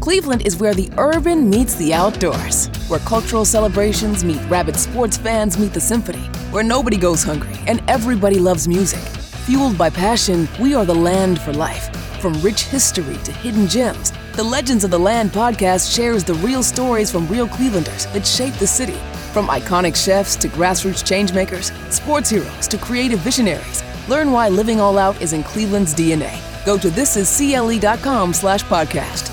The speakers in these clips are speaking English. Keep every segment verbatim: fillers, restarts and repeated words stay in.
Cleveland is where the urban meets the outdoors, where cultural celebrations meet rabid sports fans meet the symphony, where nobody goes hungry and everybody loves music. Fueled by passion, we are the land for life. From rich history to hidden gems, the Legends of the Land podcast shares the real stories from real Clevelanders that shape the city. From iconic chefs to grassroots changemakers, sports heroes to creative visionaries, learn why living all out is in Cleveland's D N A. Go to thisiscle.com slash podcast.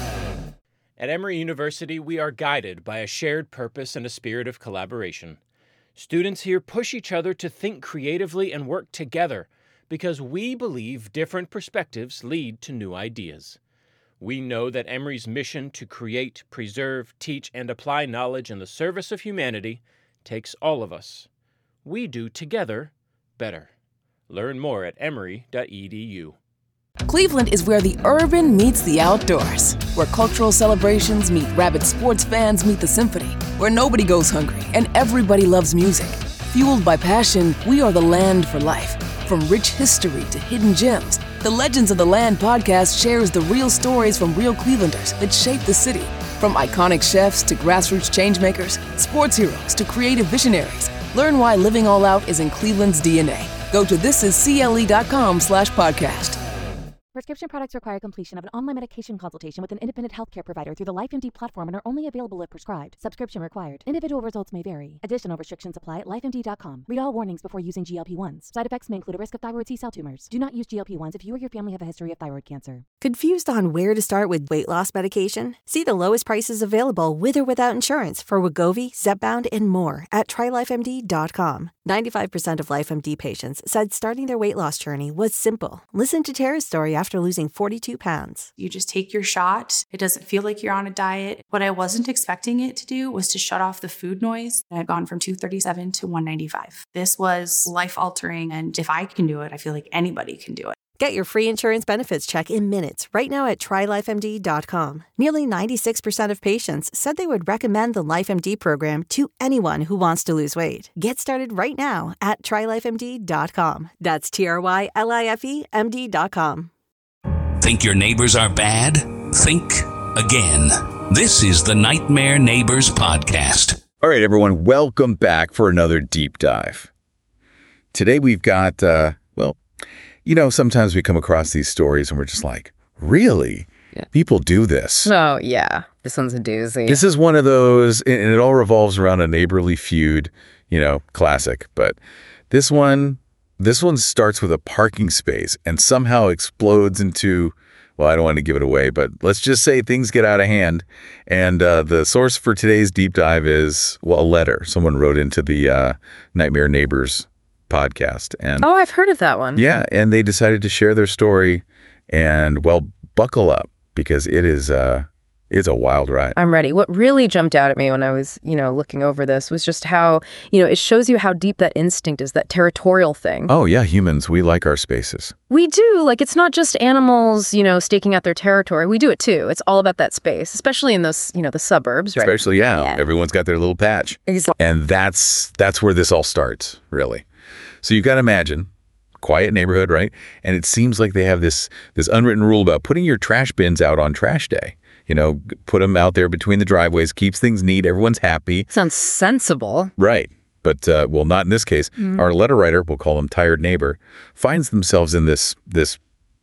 At Emory University, we are guided by a shared purpose and a spirit of collaboration. Students here push each other to think creatively and work together because we believe different perspectives lead to new ideas. We know that Emory's mission to create, preserve, teach, and apply knowledge in the service of humanity takes all of us. We do together better. Learn more at emory dot e d u. Cleveland is where the urban meets the outdoors, where cultural celebrations meet rabid sports fans meet the symphony, where nobody goes hungry and everybody loves music. Fueled by passion, we are the land for life. From rich history to hidden gems, the Legends of the Land podcast shares the real stories from real Clevelanders that shape the city. From iconic chefs to grassroots changemakers, sports heroes to creative visionaries, learn why living all out is in Cleveland's D N A. Go to thisiscle.com slash podcast. Prescription products require completion of an online medication consultation with an independent healthcare provider through the LifeMD platform and are only available if prescribed. Subscription required. Individual results may vary. Additional restrictions apply at life M D dot com. Read all warnings before using G L P one s. Side effects may include a risk of thyroid C-cell tumors. Do not use G L P one s if you or your family have a history of thyroid cancer. Confused on where to start with weight loss medication? See the lowest prices available with or without insurance for Wegovy, Zepbound, and more at try life M D dot com. ninety-five percent of LifeMD patients said starting their weight loss journey was simple. Listen to Tara's story after losing forty-two pounds. You just take your shot. It doesn't feel like you're on a diet. What I wasn't expecting it to do was to shut off the food noise. I had gone from two thirty-seven to one ninety-five. This was life-altering, and if I can do it, I feel like anybody can do it. Get your free insurance benefits check in minutes right now at try life M D dot com. Nearly ninety-six percent of patients said they would recommend the LifeMD program to anyone who wants to lose weight. Get started right now at try life M D dot com. That's T R Y L I F E M D dot com. Think your neighbors are bad? Think again. This is the Nightmare Neighbors Podcast. All right, everyone, welcome back for another deep dive. Today we've got, uh, well, you know, sometimes we come across these stories and we're just like, really? Yeah. People do this. Oh, yeah. This one's a doozy. This is one of those, and it all revolves around a neighborly feud, you know, classic. But this one, this one starts with a parking space and somehow explodes into, well, I don't want to give it away, but let's just say things get out of hand. And uh, the source for today's deep dive is, well, a letter. Someone wrote into the uh, Nightmare Neighbors podcast. And oh, I've heard of that one. Yeah, and they decided to share their story. And, well, buckle up because it is uh, it's a wild ride. I'm ready. What really jumped out at me when I was, you know, looking over this was just how, you know, it shows you how deep that instinct is, that territorial thing. Oh, yeah, humans, we like our spaces. We do. Like, it's not just animals, you know, staking out their territory. We do it, too. It's all about that space, especially in those, you know, the suburbs, right? Especially, yeah. yeah. Everyone's got their little patch. Exactly. And that's that's where this all starts, really. So you got to imagine, quiet neighborhood, right? And it seems like they have this this unwritten rule about putting your trash bins out on trash day. You know, put them out there between the driveways, keeps things neat, everyone's happy. Sounds sensible. Right. But, uh, well, not in this case. Mm. Our letter writer, we'll call him Tired Neighbor, finds themselves in this this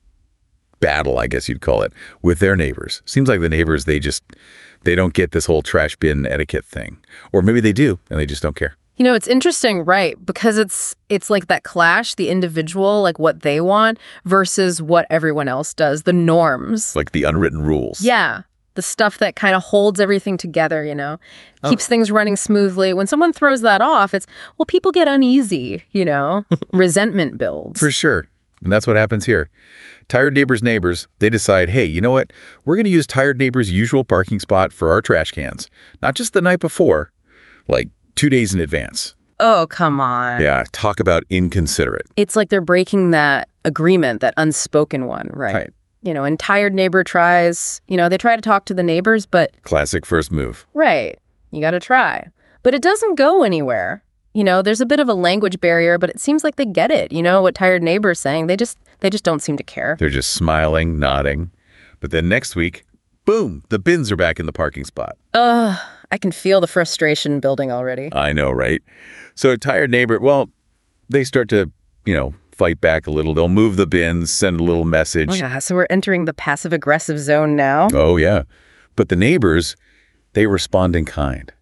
battle, I guess you'd call it, with their neighbors. Seems like the neighbors, they just, they don't get this whole trash bin etiquette thing. Or maybe they do, and they just don't care. You know, it's interesting, right? Because it's it's like that clash, the individual, like what they want versus what everyone else does, the norms. Like the unwritten rules. Yeah. The stuff that kind of holds everything together, you know, oh. keeps things running smoothly. When someone throws that off, it's, well, people get uneasy, you know, resentment builds. For sure. And that's what happens here. Tired Neighbor's neighbors, they decide, hey, you know what? We're going to use Tired Neighbor's usual parking spot for our trash cans. Not just the night before, like two days in advance. Oh, come on. Yeah, talk about inconsiderate. It's like they're breaking that agreement, that unspoken one, right? Right. You know, and Tired Neighbor tries, you know, they try to talk to the neighbors, but... Classic first move. Right. You got to try. But it doesn't go anywhere. You know, there's a bit of a language barrier, but it seems like they get it. You know, what Tired Neighbor's saying, they just they just don't seem to care. They're just smiling, nodding. But then next week, boom, the bins are back in the parking spot. Ugh, I can feel the frustration building already. I know, right? So a tired neighbor, well, they start to, you know, fight back a little. They'll move the bins, send a little message. Oh, yeah, so we're entering the passive-aggressive zone now. Oh, yeah. But the neighbors, they respond in kind.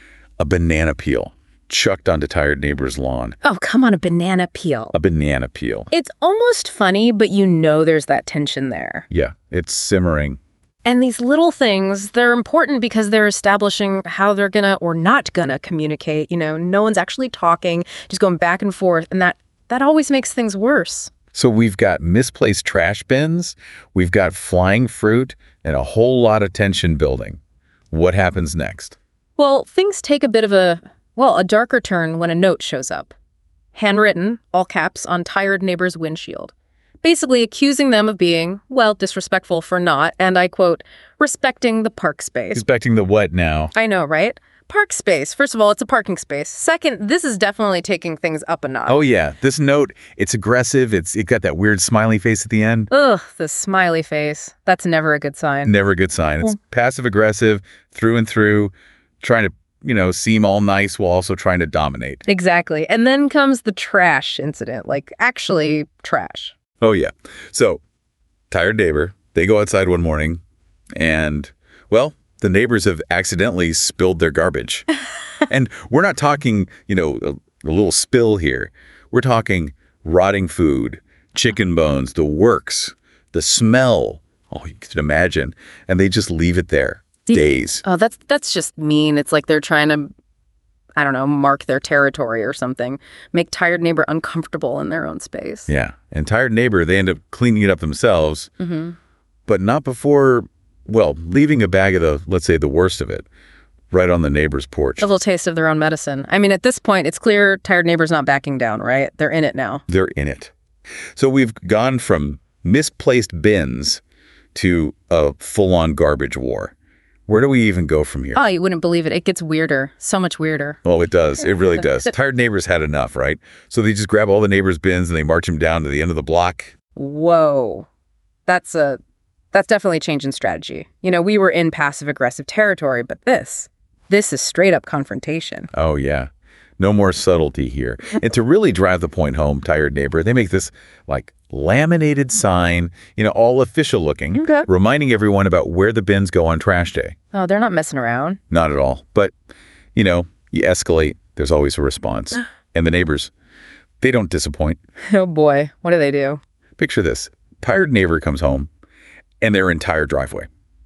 A banana peel chucked onto tired neighbor's lawn. Oh, come on, a banana peel. A banana peel. It's almost funny, but you know there's that tension there. Yeah, it's simmering. And these little things, they're important because they're establishing how they're gonna or not gonna communicate. You know, no one's actually talking, just going back and forth, and that that always makes things worse. So we've got misplaced trash bins, we've got flying fruit, and a whole lot of tension building. What happens next? Well, things take a bit of a, well, a darker turn when a note shows up. Handwritten, all caps, on tired neighbor's windshield. Basically accusing them of being, well, disrespectful for not, and I quote, respecting the park space. Respecting the what now? I know, right? Park space. First of all, it's a parking space. Second, this is definitely taking things up a notch. Oh, yeah. This note, it's aggressive. It's It got that weird smiley face at the end. Ugh, the smiley face. That's never a good sign. Never a good sign. It's passive-aggressive, through and through, trying to, you know, seem all nice while also trying to dominate. Exactly. And then comes the trash incident, like actually trash. Oh, yeah. So, tired neighbor, they go outside one morning and, well, the neighbors have accidentally spilled their garbage. And we're not talking, you know, a, a little spill here. We're talking rotting food, chicken bones, the works, the smell. Oh, you can imagine. And they just leave it there. Days. Oh, that's that's just mean. It's like they're trying to, I don't know, mark their territory or something. Make tired neighbor uncomfortable in their own space. Yeah. And tired neighbor, they end up cleaning it up themselves, mm-hmm. but not before, well, leaving a bag of the, let's say, the worst of it right on the neighbor's porch. A little taste of their own medicine. I mean, at this point, it's clear tired neighbor's not backing down, right? They're in it now. They're in it. So we've gone from misplaced bins to a full-on garbage war. Where do we even go from here? Oh, you wouldn't believe it. It gets weirder. So much weirder. Oh, it does. It really does. Tired neighbors had enough, right? So they just grab all the neighbors' bins and they march them down to the end of the block. Whoa. That's a, that's definitely a change in strategy. You know, we were in passive-aggressive territory, but this, this is straight-up confrontation. Oh, yeah. No more subtlety here. And to really drive the point home, tired neighbor, they make this, like, laminated sign, you know, all official looking, okay. reminding everyone about where the bins go on trash day. Oh, they're not messing around. Not at all. But, you know, you escalate, there's always a response. And the neighbors, they don't disappoint. Oh, boy. What do they do? Picture this. Tired neighbor comes home and their entire driveway.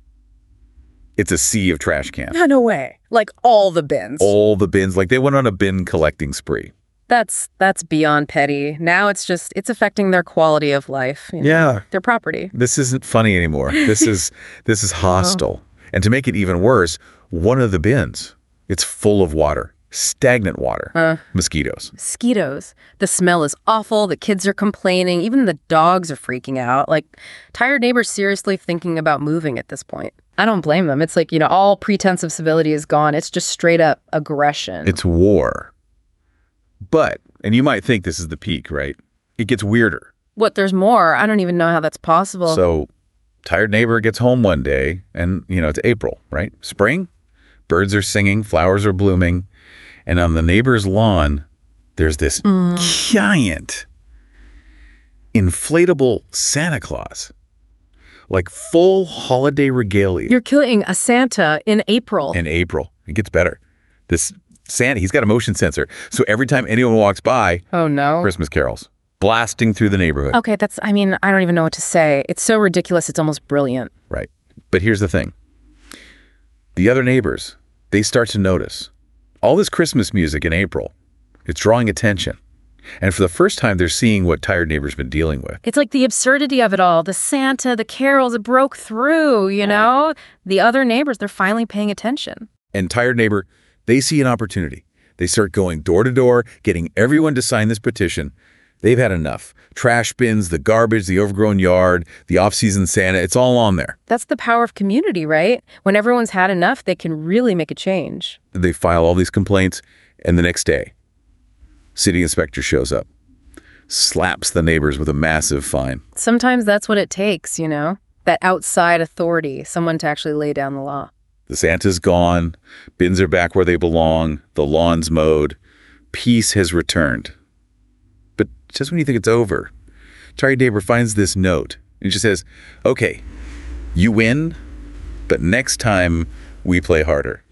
It's a sea of trash cans. No, no way. Like all the bins. All the bins. Like they went on a bin collecting spree. That's that's beyond petty. Now it's just, it's affecting their quality of life. You know, yeah. Their property. This isn't funny anymore. This is this is hostile. Oh. And to make it even worse, one of the bins, it's full of water. Stagnant water. Uh, mosquitoes. Mosquitoes. The smell is awful. The kids are complaining. Even the dogs are freaking out. Like, tired neighbors seriously thinking about moving at this point. I don't blame them. It's like, you know, all pretense of civility is gone. It's just straight up aggression. It's war. But, and you might think this is the peak, right? It gets weirder. What, there's more? I don't even know how that's possible. So, tired neighbor gets home one day and, you know, it's April, right? Spring. Birds are singing. Flowers are blooming. And on the neighbor's lawn, there's this mm. giant inflatable Santa Claus. Like full holiday regalia. You're killing a Santa in April. In April. It gets better. This Santa, he's got a motion sensor. So every time anyone walks by, oh no, Christmas carols blasting through the neighborhood. Okay, that's, I mean, I don't even know what to say. It's so ridiculous, it's almost brilliant. Right. But here's the thing. The other neighbors, they start to notice. All this Christmas music in April, it's drawing attention. And for the first time, they're seeing what tired neighbor's been dealing with. It's like the absurdity of it all. The Santa, the carols, it broke through, you know? The other neighbors, they're finally paying attention. And tired neighbor, they see an opportunity. They start going door to door, getting everyone to sign this petition. They've had enough. Trash bins, the garbage, the overgrown yard, the off-season Santa, it's all on there. That's the power of community, right? When everyone's had enough, they can really make a change. They file all these complaints, and the next day, city inspector shows up, slaps the neighbors with a massive fine. Sometimes that's what it takes, you know? that outside authority, someone to actually lay down the law. The Santa's gone, bins are back where they belong, the lawn's mowed, peace has returned. But just when you think it's over, Charlie Neighbor finds this note. And it just says, okay, you win, but next time we play harder.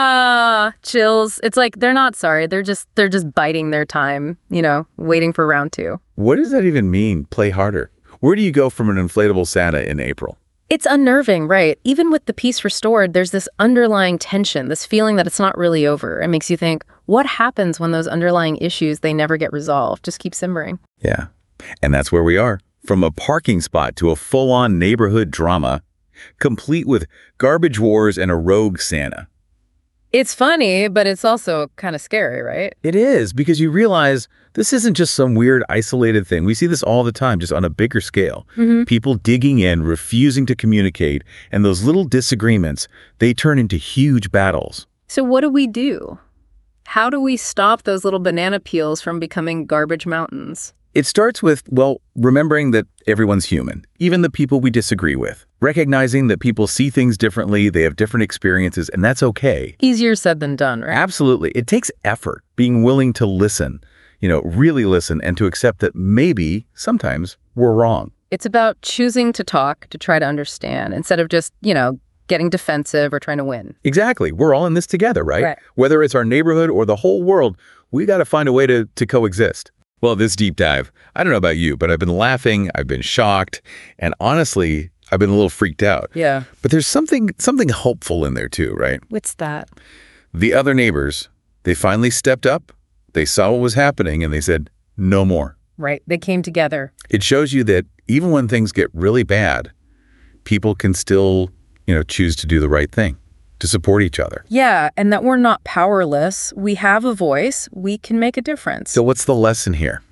Ah, chills. It's like they're not sorry. They're just they're just biding their time, you know, waiting for round two. What does that even mean, play harder? Where do you go from an inflatable Santa in April? It's unnerving, right? Even with the peace restored, there's this underlying tension, this feeling that it's not really over. It makes you think, what happens when those underlying issues, they never get resolved? Just keep simmering. Yeah, and that's where we are. From a parking spot to a full-on neighborhood drama, complete with garbage wars and a rogue Santa. It's funny, but it's also kind of scary, right? It is, because you realize this isn't just some weird isolated thing. We see this all the time, just on a bigger scale. Mm-hmm. People digging in, refusing to communicate, and those little disagreements, they turn into huge battles. So what do we do? How do we stop those little banana peels from becoming garbage mountains? It starts with, well, remembering that everyone's human, even the people we disagree with. Recognizing that people see things differently, they have different experiences, and that's okay. Easier said than done, right? Absolutely. It takes effort, being willing to listen, you know, really listen, and to accept that maybe, sometimes, we're wrong. It's about choosing to talk, to try to understand, instead of just, you know, getting defensive or trying to win. Exactly. We're all in this together, right? Right. Whether it's our neighborhood or the whole world, we got to find a way to, to coexist. Well, this deep dive, I don't know about you, but I've been laughing, I've been shocked, and honestly, I've been a little freaked out. Yeah. But there's something something hopeful in there too, right? What's that? The other neighbors, they finally stepped up, they saw what was happening, and they said, no more. Right. They came together. It shows you that even when things get really bad, people can still, you know, choose to do the right thing, to support each other. Yeah, and that we're not powerless. We have a voice. We can make a difference. So what's the lesson here?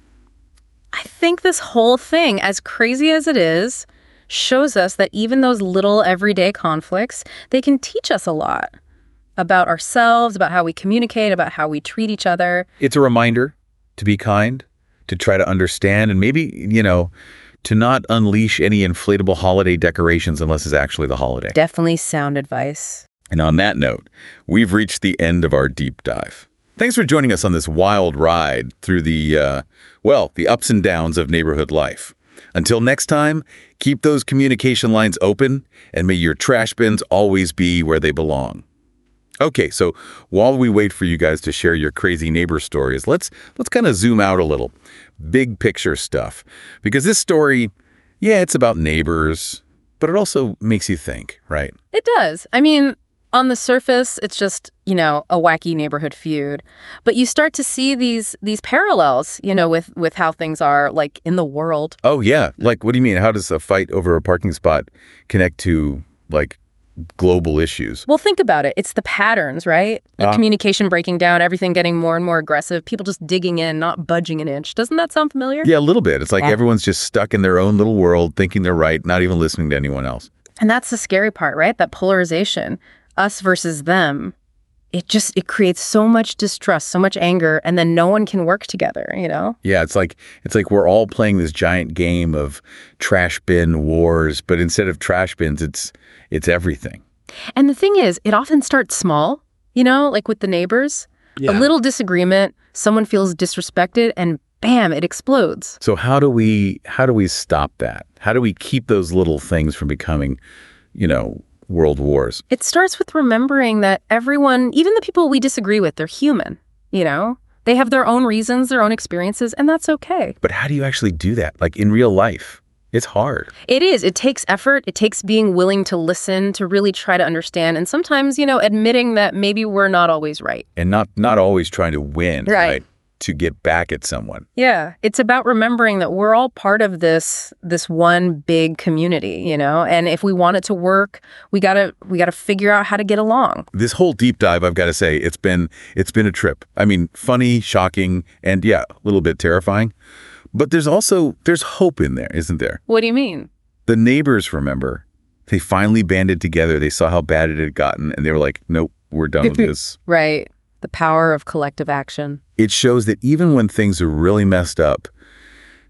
I think this whole thing, as crazy as it is, shows us that even those little everyday conflicts, they can teach us a lot about ourselves, about how we communicate, about how we treat each other. It's a reminder to be kind, to try to understand, and maybe, you know, to not unleash any inflatable holiday decorations unless it's actually the holiday. Definitely sound advice. And on that note, we've reached the end of our deep dive. Thanks for joining us on this wild ride through the, uh, well, the ups and downs of neighborhood life. Until next time, keep those communication lines open, and may your trash bins always be where they belong. Okay, so while we wait for you guys to share your crazy neighbor stories, let's let's kind of zoom out a little. Big picture stuff. Because this story, yeah, it's about neighbors, but it also makes you think, right? It does. I mean, on the surface, it's just, you know, a wacky neighborhood feud. But you start to see these these parallels, you know, with, with how things are, like, in the world. Oh, yeah. Like, what do you mean? How does a fight over a parking spot connect to, like, global issues? Well, think about it. It's the patterns, right? Uh, Communication breaking down, everything getting more and more aggressive, people just digging in, not budging an inch. Doesn't that sound familiar? Yeah, a little bit. It's like Yeah. everyone's just stuck in their own little world, thinking they're right, not even listening to anyone else. And that's the scary part, right? That polarization, us versus them. It just, it creates so much distrust, so much anger, and then no one can work together, you know? Yeah, it's like it's like we're all playing this giant game of trash bin wars, but instead of trash bins, it's it's everything. And the thing is, it often starts small, you know, like with the neighbors. Yeah. A little disagreement, someone feels disrespected, and bam, it explodes. So how do we how do we stop that? How do we keep those little things from becoming, you know, world wars? It starts with remembering that everyone, even the people we disagree with, they're human, you know? They have their own reasons, their own experiences, and that's okay. But how do you actually do that? Like in real life? It's hard. It is. It takes effort. It takes being willing to listen, to really try to understand, and sometimes, you know, admitting that maybe we're not always right. And not not always trying to win, Right. right? To get back at someone. Yeah. It's about remembering that we're all part of this this one big community, you know? And if we want it to work, we gotta we gotta figure out how to get along. This whole deep dive, I've got to say, it's been it's been a trip. I mean, funny, shocking, and yeah, a little bit terrifying. But there's also there's hope in there, isn't there? What do you mean? The neighbors, remember, they finally banded together. They saw how bad it had gotten, and they were like, nope, we're done with this. Right. The power of collective action. It shows that even when things are really messed up,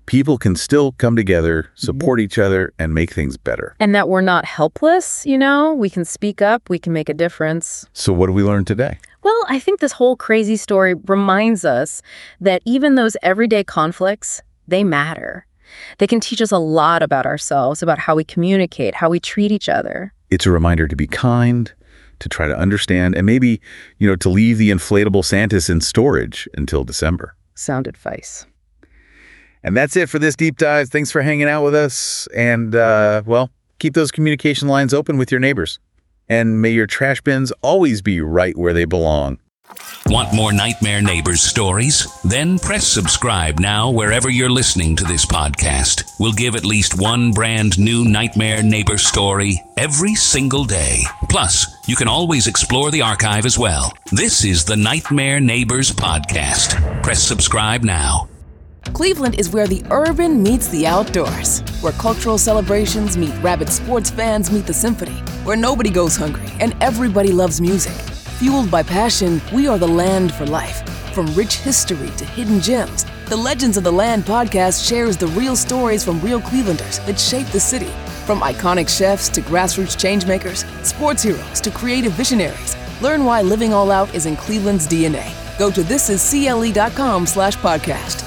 people can still come together, support each other, and make things better. And that we're not helpless, you know? We can speak up, we can make a difference. So what do we learn today? Well, I think this whole crazy story reminds us that even those everyday conflicts, they matter. They can teach us a lot about ourselves, about how we communicate, how we treat each other. It's a reminder to be kind, to try to understand, and maybe, you know, to leave the inflatable Santas in storage until December. Sound advice. And that's it for this deep dive. Thanks for hanging out with us. And, uh, well, keep those communication lines open with your neighbors. And may your trash bins always be right where they belong. Want more Nightmare Neighbors stories? Then press subscribe now wherever you're listening to this podcast. We'll give at least one brand new Nightmare Neighbor story every single day. Plus, you can always explore the archive as well. This is the Nightmare Neighbors Podcast. Press subscribe now. Cleveland is where the urban meets the outdoors, where cultural celebrations meet rabid sports fans meet the symphony, where nobody goes hungry and everybody loves music. Fueled by passion, we are the land for life. From rich history to hidden gems, the Legends of the Land podcast shares the real stories from real Clevelanders that shape the city. From iconic chefs to grassroots changemakers, sports heroes to creative visionaries, learn why living all out is in Cleveland's D N A. Go to thisiscle.com slash podcast.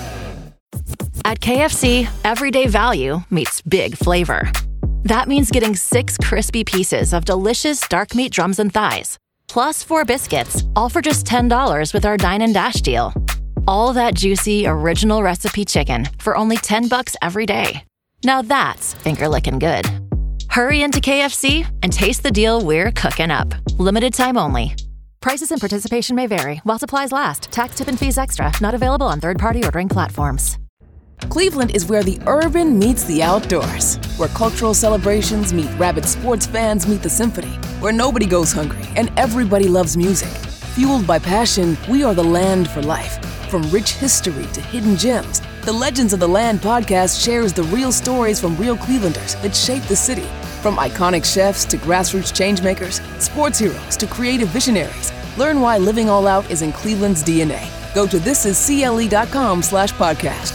At K F C, everyday value meets big flavor. That means getting six crispy pieces of delicious dark meat drums and thighs, plus four biscuits, all for just ten dollars with our Dine and Dash deal. All that juicy, original recipe chicken for only ten bucks every day. Now that's finger-licking good. Hurry into K F C and taste the deal we're cooking up. Limited time only. Prices and participation may vary while supplies last. Tax, tip, and fees extra. Not available on third-party ordering platforms. Cleveland is where the urban meets the outdoors, where cultural celebrations meet rabid sports fans meet the symphony, where nobody goes hungry and everybody loves music. Fueled by passion, we are the land for life. From rich history to hidden gems, the Legends of the Land podcast shares the real stories from real Clevelanders that shape the city. From iconic chefs to grassroots changemakers, sports heroes to creative visionaries, learn why living all out is in Cleveland's D N A. Go to thisiscle.com slash podcast.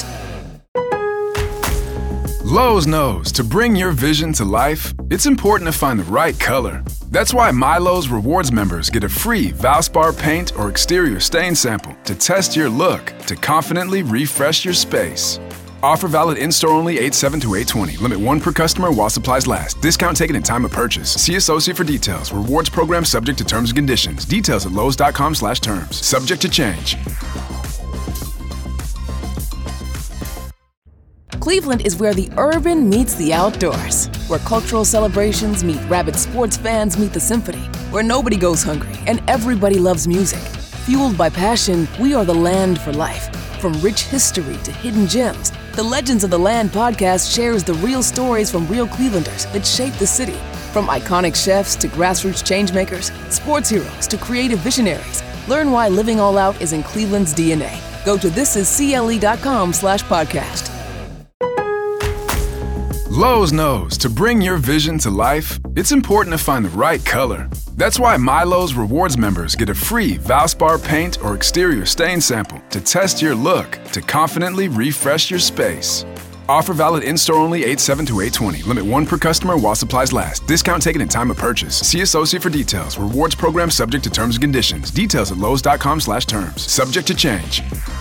Lowe's knows to bring your vision to life, it's important to find the right color. That's why MyLowe's Rewards members get a free Valspar paint or exterior stain sample to test your look to confidently refresh your space. Offer valid in-store only eight seven to eight twenty. Limit one per customer while supplies last. Discount taken at time of purchase. See associate for details. Rewards program subject to terms and conditions. Details at lowes.com slash terms. Subject to change. Cleveland is where the urban meets the outdoors, where cultural celebrations meet rabid sports fans meet the symphony, where nobody goes hungry and everybody loves music. Fueled by passion, we are the land for life. From rich history to hidden gems, the Legends of the Land podcast shares the real stories from real Clevelanders that shape the city. From iconic chefs to grassroots changemakers, sports heroes to creative visionaries, learn why living all out is in Cleveland's D N A. Go to thisiscle.com slash podcast. Lowe's knows to bring your vision to life, it's important to find the right color. That's why MyLowe's Rewards members get a free Valspar paint or exterior stain sample to test your look to confidently refresh your space. Offer valid in-store only eight seven to eight twenty. Limit one per customer while supplies last. Discount taken at time of purchase. See associate for details. Rewards program subject to terms and conditions. Details at lowes.com slash terms. Subject to change.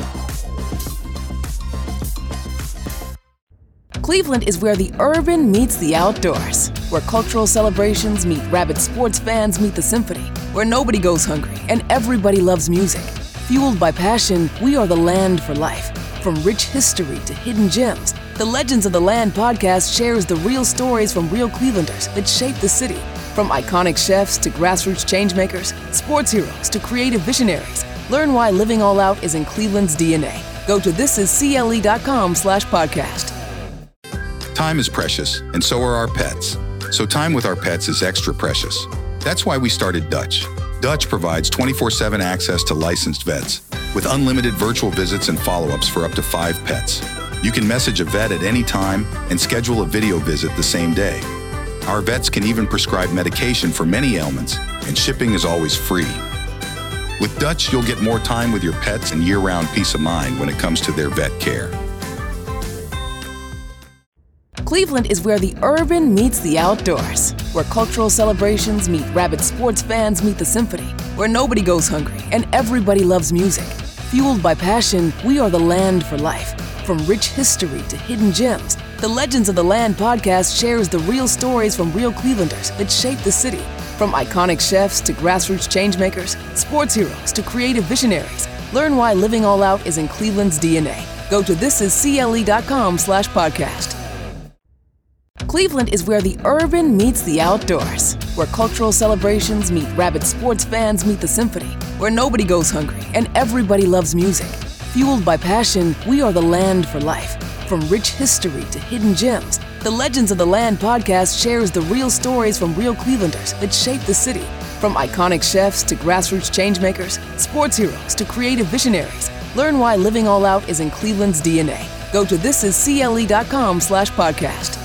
Cleveland is where the urban meets the outdoors, where cultural celebrations meet rabid sports fans meet the symphony, where nobody goes hungry and everybody loves music. Fueled by passion, we are the land for life. From rich history to hidden gems, the Legends of the Land podcast shares the real stories from real Clevelanders that shape the city. From iconic chefs to grassroots changemakers, sports heroes to creative visionaries, learn why living all out is in Cleveland's D N A. Go to thisiscle.com slash podcast. Time is precious, and so are our pets. So time with our pets is extra precious. That's why we started Dutch. Dutch provides twenty-four seven access to licensed vets, with unlimited virtual visits and follow-ups for up to five pets. You can message a vet at any time and schedule a video visit the same day. Our vets can even prescribe medication for many ailments, and shipping is always free. With Dutch, you'll get more time with your pets and year-round peace of mind when it comes to their vet care. Cleveland is where the urban meets the outdoors, where cultural celebrations meet rabid sports fans meet the symphony, where nobody goes hungry and everybody loves music. Fueled by passion, we are the land for life. From rich history to hidden gems, the Legends of the Land podcast shares the real stories from real Clevelanders that shape the city. From iconic chefs to grassroots changemakers, sports heroes to creative visionaries, learn why living all out is in Cleveland's D N A. Go to thisiscle.com slash podcast. Cleveland is where the urban meets the outdoors, where cultural celebrations meet rabid sports fans meet the symphony, where nobody goes hungry and everybody loves music. Fueled by passion, we are the land for life. From rich history to hidden gems, the Legends of the Land podcast shares the real stories from real Clevelanders that shape the city. From iconic chefs to grassroots changemakers, sports heroes to creative visionaries, learn why living all out is in Cleveland's D N A. Go to thisiscle.com slash podcast.